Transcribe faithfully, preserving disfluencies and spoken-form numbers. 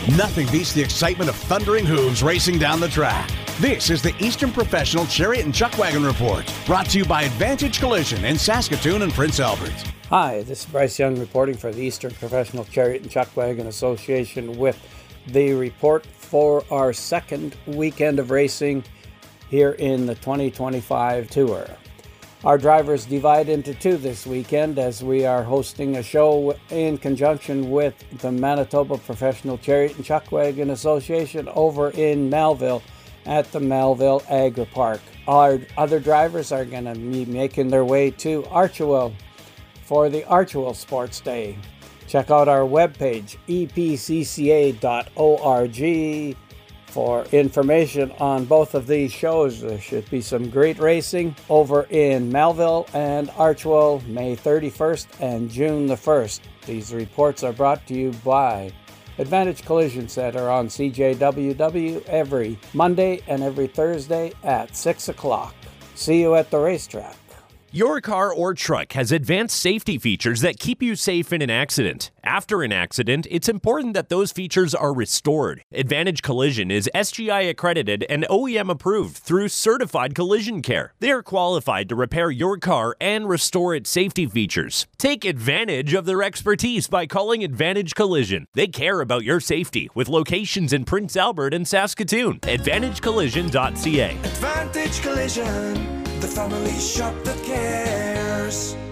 Nothing beats the excitement of thundering hooves racing down the track. This is the Eastern Professional Chariot and Chuck Wagon Report, brought to you by Advantage Collision in Saskatoon and Prince Albert. Hi, this is Bryce Young reporting for the Eastern Professional Chariot and Chuck Wagon Association with the report for our second weekend of racing here in the twenty twenty-five Tour. Our drivers divide into two this weekend as we are hosting a show in conjunction with the Manitoba Professional Chariot and Chuck Wagon Association over in Melville at the Melville Agri Park. Our other drivers are going to be making their way to Archewell for the Archewell Sports Day. Check out our webpage, e p c c a dot org, for information on both of these shows. There should be some great racing over in Melville and Archewell, May thirty-first and June the first. These reports are brought to you by Advantage Collision Center on C J W W every Monday and every Thursday at six o'clock. See you at the racetrack. Your car or truck has advanced safety features that keep you safe in an accident. After an accident, it's important that those features are restored. Advantage Collision is S G I accredited and O E M approved through Certified Collision Care. They are qualified to repair your car and restore its safety features. Take advantage of their expertise by calling Advantage Collision. They care about your safety with locations in Prince Albert and Saskatoon. advantage collision dot c a. Advantage Collision, the family shop that cares.